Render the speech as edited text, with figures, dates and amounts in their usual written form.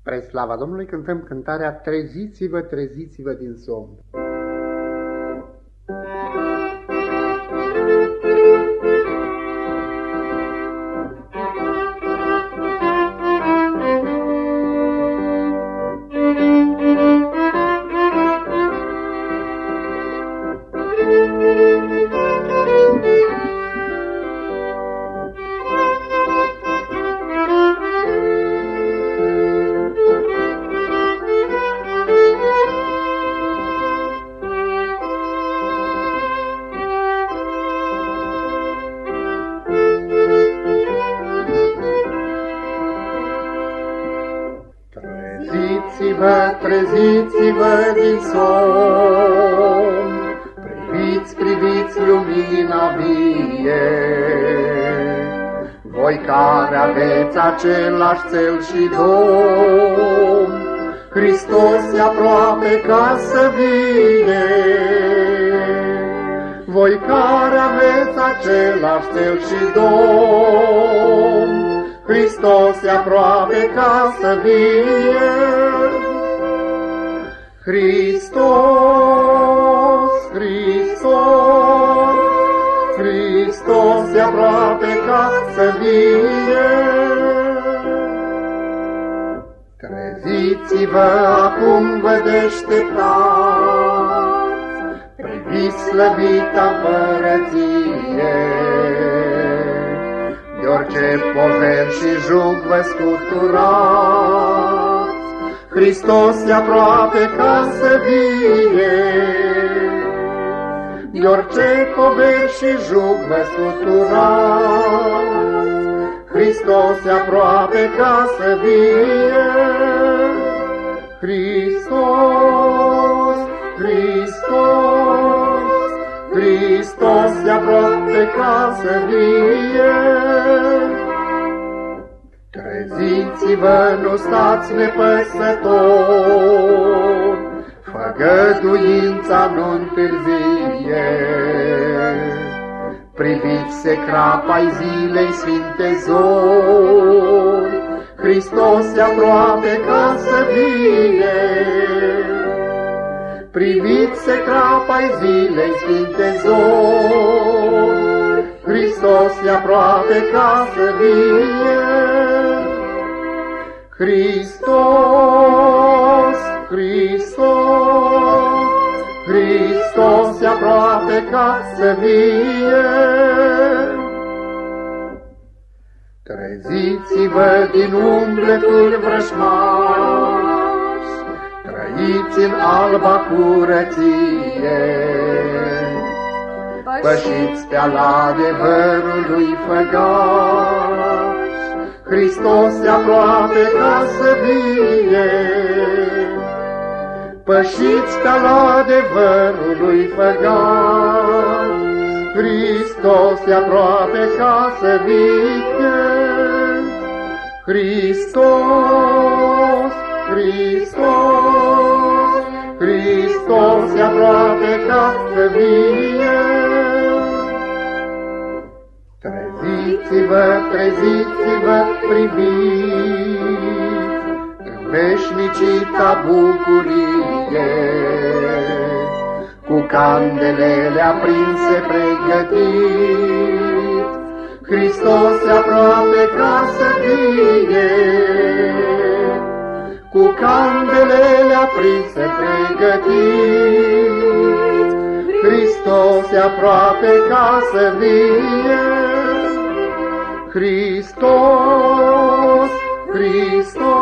Spre slava Domnului cântăm cântarea Treziți-vă, treziți-vă din somn. Treziți-vă, treziți-vă din somn, priviți, priviți lumina vie. Voi care aveți același cel și Domn, Hristos e aproape ca să vie. Voi care aveți același cel și Domn, Hristos e aproape ca să vie. Hristos, Hristos, Hristos e aproape ca să vie. Treziți-vă, acum vă deșteptați, priviți slăvita împărăție. De orice poveri și jug vă scuturați, Hristos e aproape ca să vie. De orice poveri și jug vă scuturați, Hristos e aproape ca să vie. Hristos, Hristos, Hristos e aproape ca să vie. Treziți-vă, nu stați nepăsători, făgăduința nu întârzie. Priviți-se crapa-i zilei sfinte zori, Hristos e aproape ca să vie. Priviți-se crapa-i zilei sfinte zori, Hristos e aproape ca să vie. Hristos, Hristos, Hristos e aproape ca să vie. Treziți-vă din umbletul vrăjmaș, trăiți în alba curăție. Pășiți pe-al adevărului făgaș, Hristos e aproape ca să vie. Pășiți pe-al adevărului făgaș, Hristos e aproape ca să vie. Hristos, Hristos, Hristos e aproape ca să vie. Treziți-vă, treziți-vă, priviți în veșnicita bucurie, cu candelele aprinse pregătiți, Hristos e aproape ca să vie. Cu candelele aprinse pregătiți, Hristos e aproape ca să vie. Hristos, Hristos,